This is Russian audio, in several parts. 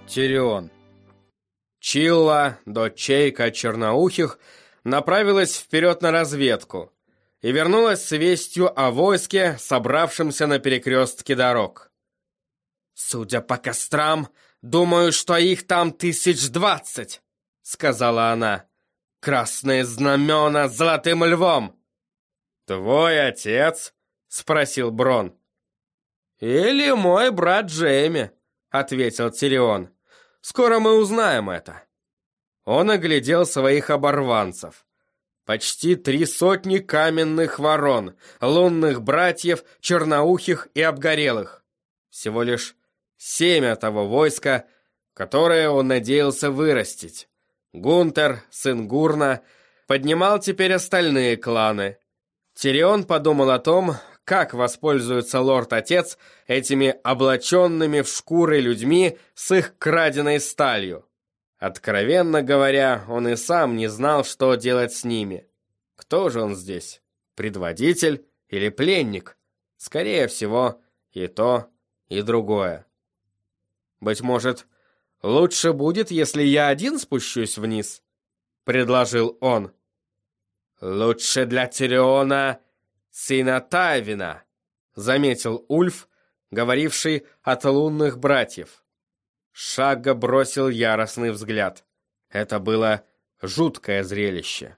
Тирион. Чилла, дочь Чейка Черноухих, направилась вперед на разведку и вернулась с вестью о войске, собравшемся на перекрестке дорог. «Судя по кострам, думаю, что их там 20, — сказала она. «Красные знамена с золотым львом!» «Твой отец?» — спросил Брон. «Или мой брат Джейми», — ответил Тирион. «Скоро мы узнаем это». Он оглядел своих оборванцев. Почти 300 каменных ворон, лунных братьев, черноухих и обгорелых. Всего лишь 7 того войска, которое он надеялся вырастить. Гунтер, сын Гурна, поднимал теперь остальные кланы. Тирион подумал о том, как воспользуется лорд-отец этими облаченными в шкуры людьми с их краденой сталью. Откровенно говоря, он и сам не знал, что делать с ними. Кто же он здесь? Предводитель или пленник? Скорее всего, и то, и другое. «Быть может, лучше будет, если я один спущусь вниз?» — предложил он. «Лучше для Тириона сына Тайвина», — заметил Ульф, говоривший от лунных братьев. Шагга бросил яростный взгляд. Это было жуткое зрелище.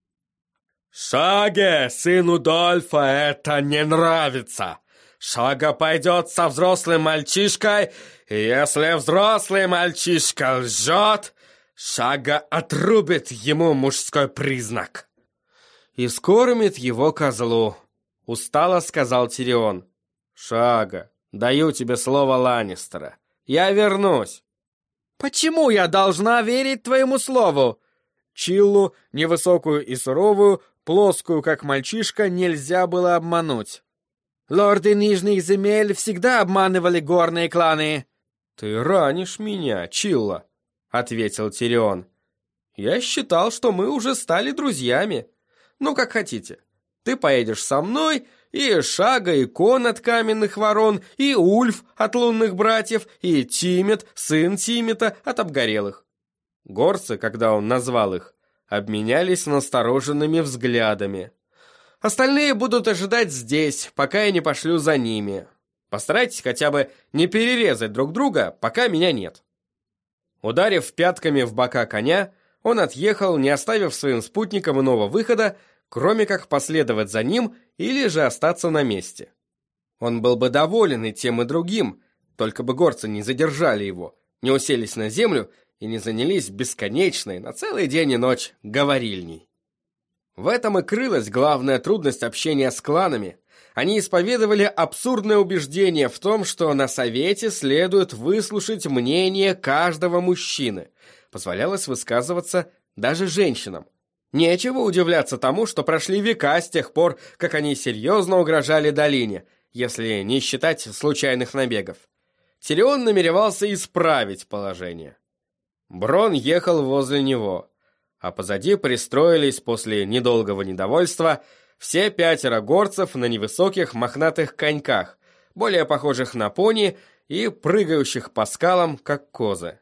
«Шаге, сыну Дольфа, это не нравится. Шага пойдет со взрослым мальчишкой, и если взрослый мальчишка лжет, Шага отрубит ему мужской признак и скормит его козлу», — устало сказал Тирион. «Шага, даю тебе слово Ланнистера. Я вернусь». «Почему я должна верить твоему слову?» Чиллу, невысокую и суровую, плоскую, как мальчишка, нельзя было обмануть. «Лорды Нижних земель всегда обманывали горные кланы». «Ты ранишь меня, Чилла», — ответил Тирион. «Я считал, что мы уже стали друзьями. Ну, как хотите. Ты поедешь со мной, и Шага, и Кон от каменных ворон, и Ульф от лунных братьев, и Тимет, сын Тимета, от обгорелых». Горцы, когда он назвал их, обменялись настороженными взглядами. «Остальные будут ожидать здесь, пока я не пошлю за ними. Постарайтесь хотя бы не перерезать друг друга, пока меня нет». Ударив пятками в бока коня, он отъехал, не оставив своим спутникам иного выхода, кроме как последовать за ним или же остаться на месте. Он был бы доволен и тем, и другим, только бы горцы не задержали его, не уселись на землю и не занялись бесконечной на целый день и ночь говорильней. В этом и крылась главная трудность общения с кланами. Они исповедовали абсурдное убеждение в том, что на совете следует выслушать мнение каждого мужчины. Позволялось высказываться даже женщинам. Нечего удивляться тому, что прошли века с тех пор, как они серьезно угрожали долине, если не считать случайных набегов. Тирион намеревался исправить положение. Брон ехал возле него, а позади пристроились после недолгого недовольства все 5 горцев на невысоких мохнатых коньках, более похожих на пони и прыгающих по скалам, как козы.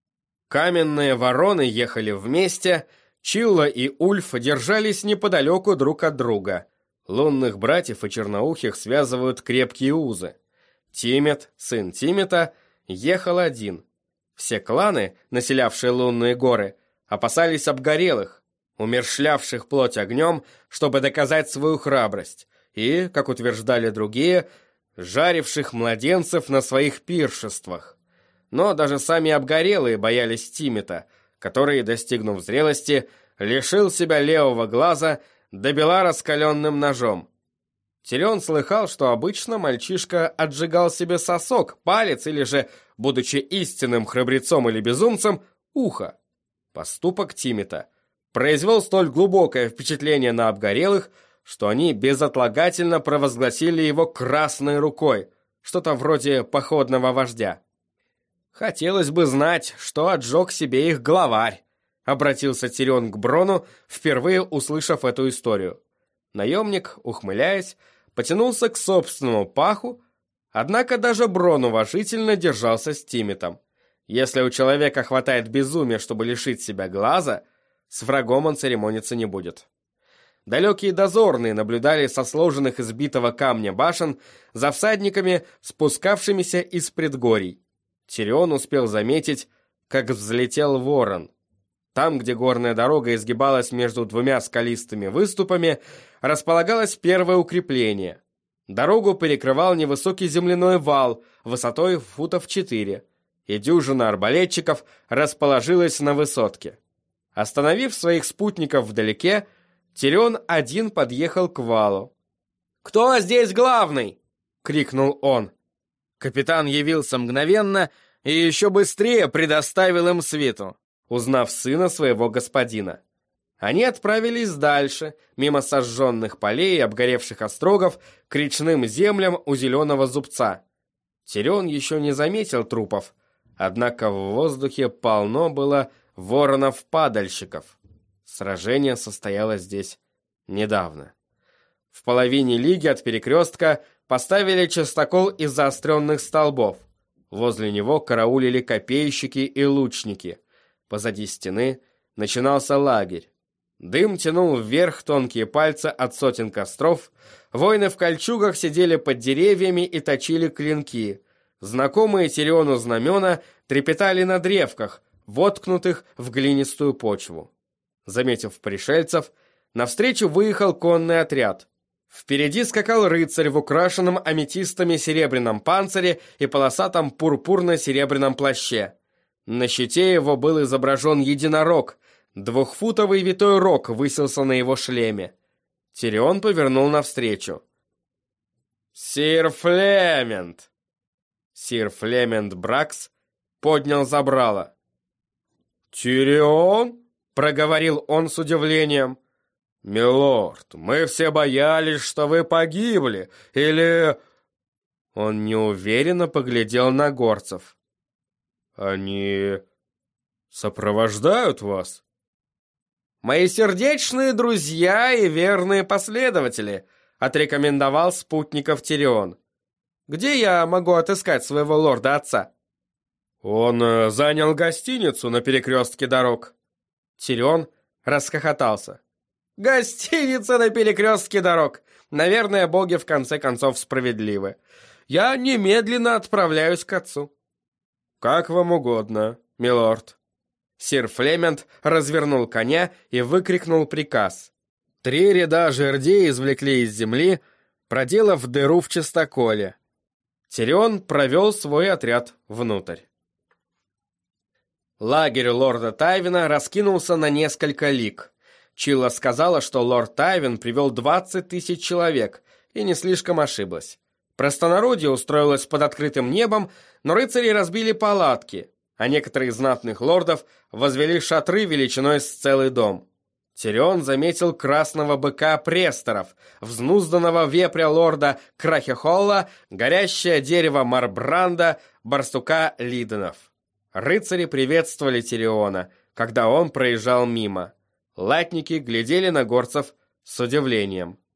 Каменные вороны ехали вместе, Чилла и Ульф держались неподалеку друг от друга. Лунных братьев и черноухих связывают крепкие узы. Тимет, сын Тимета, ехал один. Все кланы, населявшие лунные горы, опасались обгорелых, умерщвлявших плоть огнем, чтобы доказать свою храбрость, и, как утверждали другие, жаривших младенцев на своих пиршествах. Но даже сами обгорелые боялись Тимета, который, достигнув зрелости, лишил себя левого глаза, добила раскаленным ножом. Тирион слыхал, что обычно мальчишка отжигал себе сосок, палец или же, будучи истинным храбрецом или безумцем, ухо. Поступок Тимета произвел столь глубокое впечатление на обгорелых, что они безотлагательно провозгласили его красной рукой, что-то вроде походного вождя. «Хотелось бы знать, что отжег себе их главарь», — обратился Тирион к Брону, впервые услышав эту историю. Наемник, ухмыляясь, потянулся к собственному паху, однако даже Брон уважительно держался с Тиметом. Если у человека хватает безумия, чтобы лишить себя глаза, с врагом он церемониться не будет. Далекие дозорные наблюдали со сложенных из битого камня башен за всадниками, спускавшимися из предгорий. Тирион успел заметить, как взлетел ворон. Там, где горная дорога изгибалась между двумя скалистыми выступами, располагалось первое укрепление. Дорогу перекрывал невысокий земляной вал высотой футов 4, и дюжина арбалетчиков расположилась на высотке. Остановив своих спутников вдалеке, Тирион один подъехал к валу. «Кто здесь главный?» — крикнул он. Капитан явился мгновенно и еще быстрее предоставил им свиту, узнав сына своего господина. Они отправились дальше, мимо сожженных полей и обгоревших острогов, к речным землям у Зеленого Зубца. Тирион еще не заметил трупов, однако в воздухе полно было воронов-падальщиков. Сражение состоялось здесь недавно. В половине лиги от перекрестка поставили частокол из заостренных столбов. Возле него караулили копейщики и лучники. Позади стены начинался лагерь. Дым тянул вверх тонкие пальцы от сотен костров. Воины в кольчугах сидели под деревьями и точили клинки. Знакомые Тириону знамена трепетали на древках, воткнутых в глинистую почву. Заметив пришельцев, навстречу выехал конный отряд. Впереди скакал рыцарь в украшенном аметистами серебряном панцире и полосатом пурпурно-серебряном плаще. На щите его был изображен единорог, 2-футовый витой рог высился на его шлеме. Тирион повернул навстречу. «Сир Флемент!» Сир Флемент Бракс поднял забрало. «Тирион?» — проговорил он с удивлением. «Милорд, мы все боялись, что вы погибли, или...» Он неуверенно поглядел на горцев. «Они сопровождают вас?» «Мои сердечные друзья и верные последователи», — отрекомендовал спутников Тирион. «Где я могу отыскать своего лорда-отца?» «Он занял гостиницу на перекрестке дорог». Тирион расхохотался. «Гостиница на перекрестке дорог! Наверное, боги в конце концов справедливы. Я немедленно отправляюсь к отцу». «Как вам угодно, милорд». Сир Флемент развернул коня и выкрикнул приказ. 3 ряда жердей извлекли из земли, проделав дыру в частоколе. Тирион провел свой отряд внутрь. Лагерь лорда Тайвина раскинулся на несколько лиг. Чилла сказала, что лорд Тайвин привел 20 тысяч человек, и не слишком ошиблась. Простонародье устроилось под открытым небом, но рыцари разбили палатки, а некоторые из знатных лордов возвели шатры величиной с целый дом. Тирион заметил красного быка Престоров, взнузданного вепря лорда Крахехолла, горящее дерево Марбранда, барсука Лиденов. Рыцари приветствовали Тириона, когда он проезжал мимо. Латники глядели на горцев с удивлением.